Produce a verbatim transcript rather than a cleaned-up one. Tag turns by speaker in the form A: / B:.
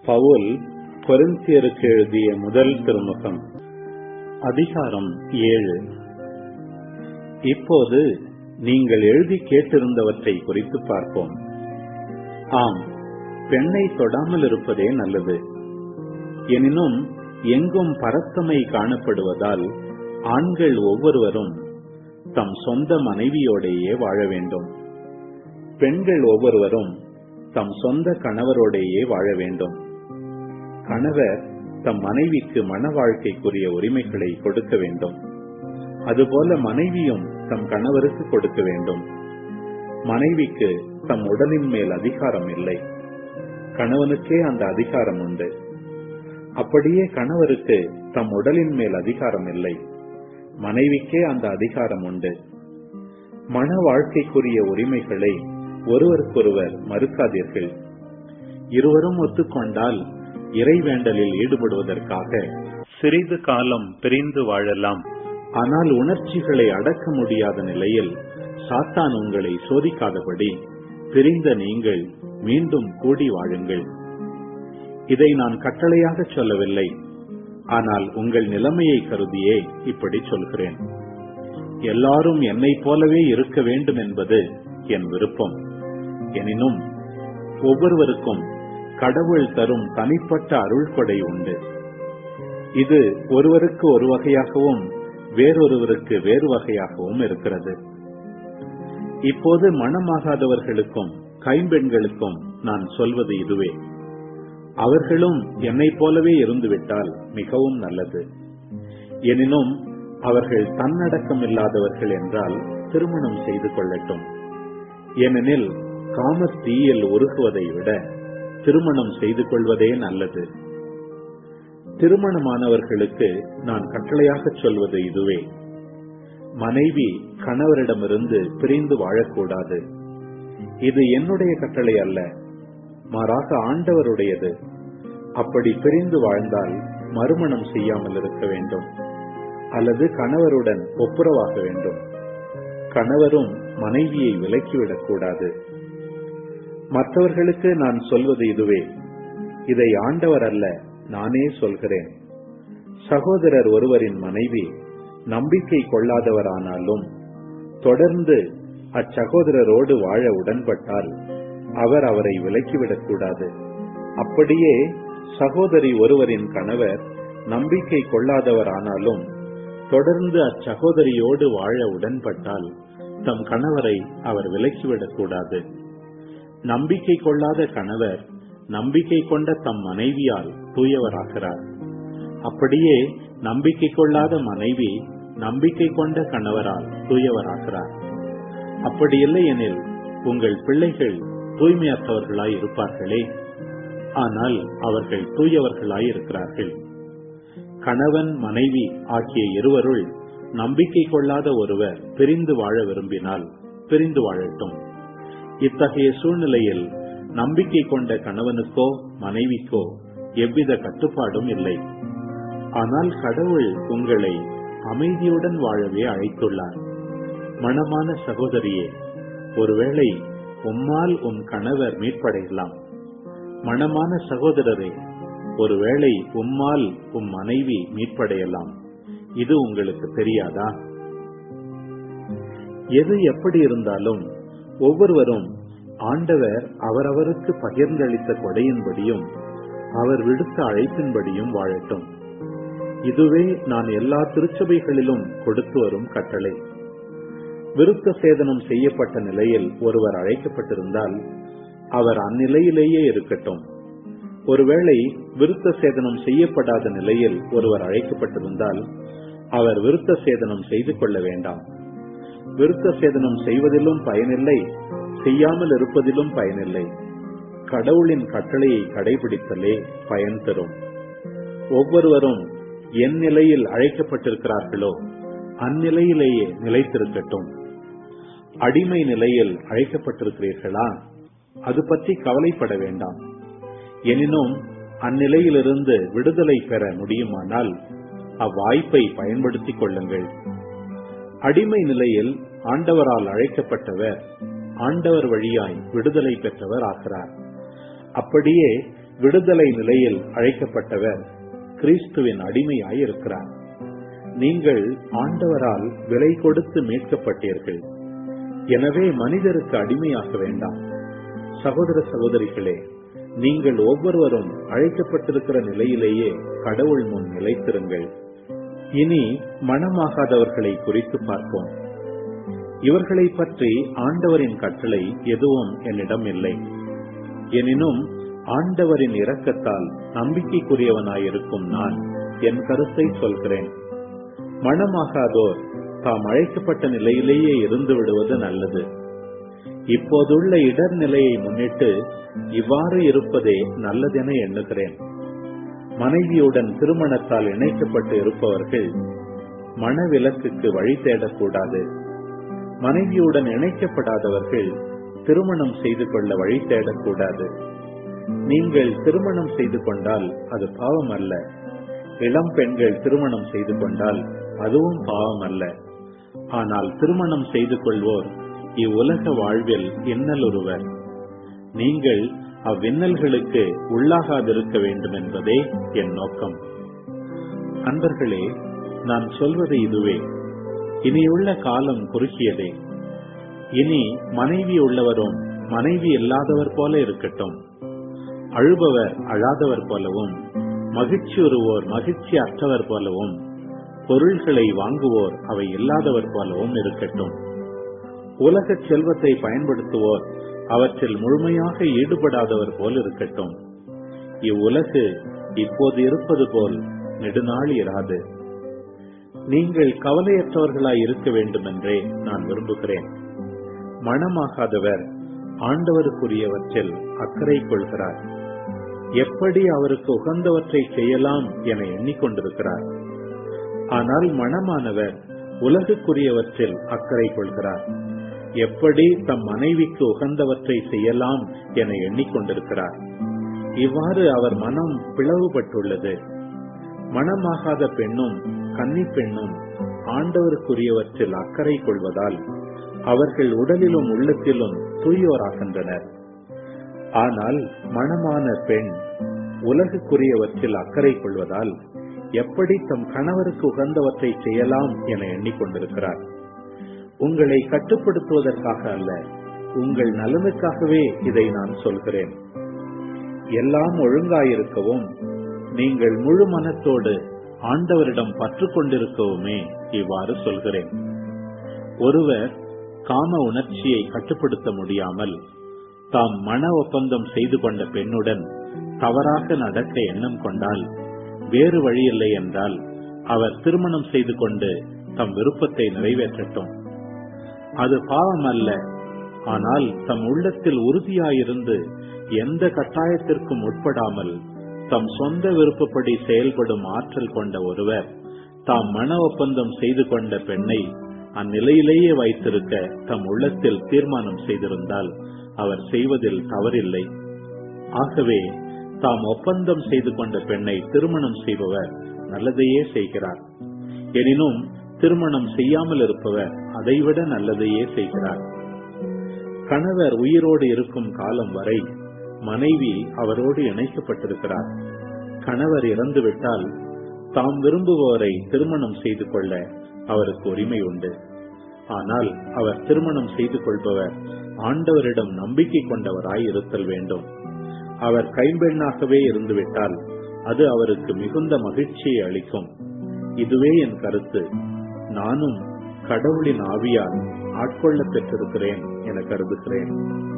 A: பவுல் கொரிந்தியருக்கு எழுதிய முதல் திருமுகம் அதிகாரம் ஏழு. இப்போது நீங்கள் எழுதி கேட்டிருந்தவற்றை குறித்து பார்ப்போம். ஆம், பெண்ணை தொடாமல் இருப்பதே நல்லது. எனினும் எங்கும் பரத்தமை காணப்படுவதால் ஆண்கள் ஒவ்வொருவரும் தம் சொந்த மனைவியோடையே வாழ வேண்டும். பெண்கள் ஒவ்வொருவரும் தம் சொந்த கணவரோடையே வாழ வேண்டும். கணவர் தம் மனைவிக்கு மன வாழ்க்கைக்குரிய உரிமைகளை கொடுக்க வேண்டும். அதுபோல மனைவியும் தம் கணவருக்கு கொடுக்க வேண்டும். மனைவிக்கு தம் உடலின் மேல் அதிகாரம் இல்லை, கணவனுக்கே அந்த அதிகாரம் உண்டு. அப்படியே கணவருக்கு தம் உடலின் மேல் அதிகாரம் இல்லை, மனைவிக்கே அந்த அதிகாரம் உண்டு. மன வாழ்க்கைக்குரிய உரிமைகளை ஒருவருக்கொருவர் மறுக்காதீர்கள். இருவரும் ஒத்துக்கொண்டால் இறைவேண்டலில் ஈடுபடுவதற்காக சிறிது காலம் பிரிந்து வாழலாம். ஆனால் உணர்ச்சிகளை அடக்க முடியாத நிலையில் சாத்தான் உங்களை சோதிக்காதபடி பிரிந்த நீங்கள் மீண்டும் கூடி வாழுங்கள். இதை நான் கட்டளையாக சொல்லவில்லை, ஆனால் உங்கள் நிலைமையை கருதியே இப்படி சொல்கிறேன். எல்லாரும் என்னை போலவே இருக்க வேண்டும் என்பது என் விருப்பம். எனினும் ஒவ்வொருவருக்கும் கடவுள் தரும் தனிப்பட்ட அருள் கொடை உண்டு. இது ஒருவருக்கு ஒரு வகையாகவும் வேறொருவருக்கு வேறு வகையாகவும் இருக்கிறது. இப்போது மணமாகாதவர்களுக்கும் கைம்பெண்களுக்கும் நான் சொல்வது இதுவே. அவர்களும் என்னை போலவே இருந்துவிட்டால் மிகவும் நல்லது. எனினும் அவர்கள் தன்னடக்கம் இல்லாதவர்கள் என்றால் திருமணம் செய்து கொள்ளட்டும். ஏனெனில் காமத்தீயில் உருகுவதை விட திருமணம் செய்து கொள்வதே நல்லது. திருமணமானவர்களுக்கு நான் கட்டளையாக சொல்வது இதுவே. மனைவி கணவரிடமிருந்து பிரிந்து வாழக்கூடாது. இது என்னுடைய கட்டளை அல்ல, மாறாக ஆண்டவருடையது. அப்படி பிரிந்து வாழ்ந்தால் மறுமணம் செய்யாமல் இருக்க வேண்டும், அல்லது கணவருடன் ஒப்புரவாக வேண்டும். கணவரும் மனைவியை விலக்கிவிடக் கூடாது. மற்றவர்களுக்கு நான் சொல்வது இதுவே. இதை ஆண்டவர் அல்ல, நானே சொல்கிறேன். சகோதரர் ஒருவரின் மனைவி நம்பிக்கை கொள்ளாதவரானாலும் தொடர்ந்து அச்சகோதரரோடு வாழ உடன்பட்டால் அவர் அவரை விலக்கிவிடக் கூடாது. அப்படியே சகோதரி ஒருவரின் கணவர் நம்பிக்கை கொள்ளாதவரானாலும் தொடர்ந்து அச்சகோதரியோடு வாழ உடன்பட்டால் தம் கணவரை அவர் விலக்கிவிடக் கூடாது. நம்பிக்கை கொள்ளாத கணவர் நம்பிக்கை கொண்ட தம் மனைவியால் தூயவராகிறார். அப்படியே நம்பிக்கை கொள்ளாத மனைவி நம்பிக்கை கொண்ட கணவரால் தூயவராகிறார். அப்படி இல்லை எனில் உங்கள் பிள்ளைகள் தூய்மையற்றவர்களாய் இருப்பார்களே, ஆனால் அவர்கள் தூயவர்களாய் இருக்கிறார்கள். கணவன் மனைவி ஆகிய இருவருள் நம்பிக்கை கொள்ளாத ஒருவர் பிரிந்து வாழ விரும்பினால் பிரிந்து வாழட்டும். இத்தகைய சூழ்நிலையில் நம்பிக்கை கொண்ட கணவனுக்கோ மனைவிக்கோ எவ்வித கட்டுப்பாடும் இல்லை. ஆனால் கடவுள் உங்களை அமைதியுடன் வாழவே அழைத்துள்ளார். மணமான சகோதரியே, ஒருவேளை உம்மால் உம் கணவர் மீட்படையலாம். மணமான சகோதரரே, ஒருவேளை உம்மால் உம் மனைவி மீட்படையலாம். இது உங்களுக்கு தெரியாதா? எது எப்படி இருந்தாலும் ஒவ்வொருவரும் ஆண்டவர் அவரவருக்கு பகிர்ந்தளித்த கொடையின்படியும் அவர் விடுத்த அழைப்பின்படியும் வாழட்டும். இதுவே நான் எல்லா திருச்சபைகளிலும் கொடுத்து வரும் கட்டளை. விருத்த சேதனம் செய்யப்பட்ட நிலையில் ஒருவர் அழைக்கப்பட்டிருந்தால் அவர் அந்நிலையிலேயே இருக்கட்டும். ஒருவேளை விருத்த சேதனம் செய்யப்படாத நிலையில் ஒருவர் அழைக்கப்பட்டிருந்தால் அவர் விருத்த சேதனம் செய்து கொள்ள வேண்டாம். விருத்த சேதனம் செய்வதிலும் பயனில்லை, செய்யாமல் இருப்பதிலும் பயனில்லை. கடவுளின் கட்டளையை கடைபிடித்தலே பயன் தரும். ஒவ்வொருவரும் என் நிலையில் அழைக்கப்பட்டிருக்கிறார்களோ அந்நிலையிலேயே நிலைத்திருக்கட்டும். அடிமை நிலையில் அழைக்கப்பட்டிருக்கிறீர்களா? அது பற்றி கவலைப்பட வேண்டாம். எனினும் அந்நிலையிலிருந்து விடுதலை பெற முடியுமானால் அவ்வாய்ப்பை பயன்படுத்திக் கொள்ளுங்கள். அடிமை நிலையில் ஆண்டவரால் அழைக்கப்பட்டவர் ஆண்டவர் வழியாய் விடுதலை பெற்றவர் ஆகிறார். அப்படியே விடுதலை நிலையில் அழைக்கப்பட்டவர் கிறிஸ்துவின் அடிமையாயிருக்கிறார். நீங்கள் ஆண்டவரால் விலை கொடுத்து மீட்கப்பட்டீர்கள். எனவே மனிதருக்கு அடிமையாக வேண்டாம். சகோதர சகோதரிகளே, நீங்கள் ஒவ்வொருவரும் அழைக்கப்பட்டிருக்கிற நிலையிலேயே கடவுள் முன் நிலைத்திருங்கள். இனி மனமாகாதவர்களை குறித்து பார்ப்போம். இவர்களை பற்றி ஆண்டவரின் கட்டளை எதுவும் என்னிடம் இல்லை. எனினும் ஆண்டவரின் இரக்கத்தால் நம்பிக்கைக்குரியவனாயிருக்கும் நான் என் கருத்தை சொல்கிறேன். மனமாகாதோர் தாம் அழைக்கப்பட்ட நிலையிலேயே இருந்து விடுவது நல்லது. இப்போதுள்ள இடர் நிலையை முன்னிட்டு இவ்வாறு இருப்பதே நல்லதென எண்ணுகிறேன். மனைவியுடன் திருமணத்தால் இணைக்கப்பட்டு இருப்பவர்கள் மனவிலக்குக்கு வழி தேடக்கூடாது. மனைவியுடன் இணைக்கப்படாதவர்கள் திருமணம் செய்து கொள்ள வழி தேடக்கூடாது. நீங்கள் திருமணம் செய்து கொண்டால் அது பாவம் அல்ல. இளம் பெண்கள் திருமணம் செய்து கொண்டால் அதுவும் பாவம் அல்ல. ஆனால் திருமணம் செய்து கொள்வோர் இவ்வுலக வாழ்வில் இன்னலுறுவர். நீங்கள் அவ்வின்னல்களுக்கு உள்ளாகாதிருக்க வேண்டும் என்பதே என் நோக்கம். அன்பர்களே, நான் சொல்வது இதுவே. இனியுள்ள காலம் குறுகியதே. இனி மனைவி உள்ளவரும் மனைவி இல்லாதவர் போல இருக்கட்டும். அழுபவர் அழாதவர் போலவும், மகிழ்ச்சி உறுவோர் மகிழ்ச்சி அற்றவர் போலவும், பொருள்களை வாங்குவோர் அவை இல்லாதவர் போலவும் இருக்கட்டும். உலக செல்வத்தை பயன்படுத்துவோர் அவற்றில் முழுமையாக ஈடுபடாதவர் போல் இருக்கட்டும். இவ்வுலகு இப்போது இருப்பது போல் நெடுநாள் இராது. நீங்கள் கவலையற்றவர்களாய் இருக்க வேண்டும் என்றே நான் விரும்புகிறேன். மனமாகாதவர் ஆண்டவருக்குரியவற்றில் அக்கறை கொள்கிறார். எப்படி அவருக்கு உகந்தவற்றை செய்யலாம் என எண்ணிக்கொண்டிருக்கிறார். ஆனால் மனமானவர் உலகுக்குரியவற்றில் அக்கறை கொள்கிறார். எப்படி தம் மனைவிக்கு உகந்தவற்றை செய்யலாம் என எண்ணிக்கொண்டிருக்கிறார். இவ்வாறு அவர் மனம் பிளவுபட்டுள்ளது. மனமாகாத பெண்ணும் கன்னி பெண்ணும் ஆண்டவருக்குரியவற்றில் அக்கறை கொள்வதால் அவர்கள் உடலிலும் உள்ளத்திலும் தூயோராகின்றனர். ஆனால் மணமான பெண் உலகுக்குரியவற்றில் அக்கறை கொள்வதால் எப்படி தம் கணவருக்கு உகந்தவற்றை செய்யலாம் என எண்ணிக்கொண்டிருக்கிறார். உங்களை கட்டுப்படுத்துவதற்காக அல்ல, உங்கள் நலனுக்காகவே இதை நான் சொல்கிறேன். எல்லாம் ஒழுங்காயிருக்கவும் நீங்கள் முழு மனத்தோடு ஆண்டவரிடம் பற்று கொண்டிருக்கவுமே இவ்வாறு சொல்கிறேன். ஒருவர் காம உணர்ச்சியை கட்டுப்படுத்த முடியாமல் தாம் மன ஒப்பந்தம் செய்து கொண்ட பெண்ணுடன் தவறாக நடக்க எண்ணம் கொண்டால், வேறு வழியில்லை என்றால் அவர் திருமணம் செய்து கொண்டு தம் விருப்பத்தை நிறைவேற்றட்டும். அது பாவம் அல்ல. ஆனால் தம் உள்ளத்தில் உறுதியாயிருந்து எந்த கட்டாயத்திற்கும் உட்படாமல் தம் சொந்த விருப்பப்படி செயல்படும் ஆற்றல் கொண்ட ஒருவர் தாம் மன ஒப்பந்தம் செய்து கொண்ட பெண்ணை அந்நிலையிலேயே வைத்திருக்க தம் உள்ளத்தில் தீர்மானம் செய்திருந்தால் அவர் செய்வதில் தவறில்லை. ஆகவே தாம் ஒப்பந்தம் செய்து கொண்ட பெண்ணை திருமணம் செய்பவர் நல்லதையே செய்கிறார். எனினும் திருமணம் செய்யாமல் இருப்பவர் அதைவிட நல்லதையே செய்கிறார். கணவர் உயிரோடு இருக்கும் காலம் வரை மனைவி அவரோடு இணைக்கப்பட்டிருக்கிறார். கணவர் இறந்துவிட்டால் தாம் விரும்புவோரை திருமணம் செய்து கொள்ள அவருக்கு உரிமை உண்டு. ஆனால் அவர் திருமணம் செய்து கொள்பவர் ஆண்டவரிடம் நம்பிக்கை கொண்டவராய் இருத்தல் வேண்டும். அவர் கைம்பெண்ணாகவே இருந்துவிட்டால் அது அவருக்கு மிகுந்த மகிழ்ச்சியை அளிக்கும். இதுவே என் கருத்து. நானும் கடவுளின் ஆவியால் ஆட்கொள்ள பெற்றிருக்கிறேன் என கருதுகிறேன்.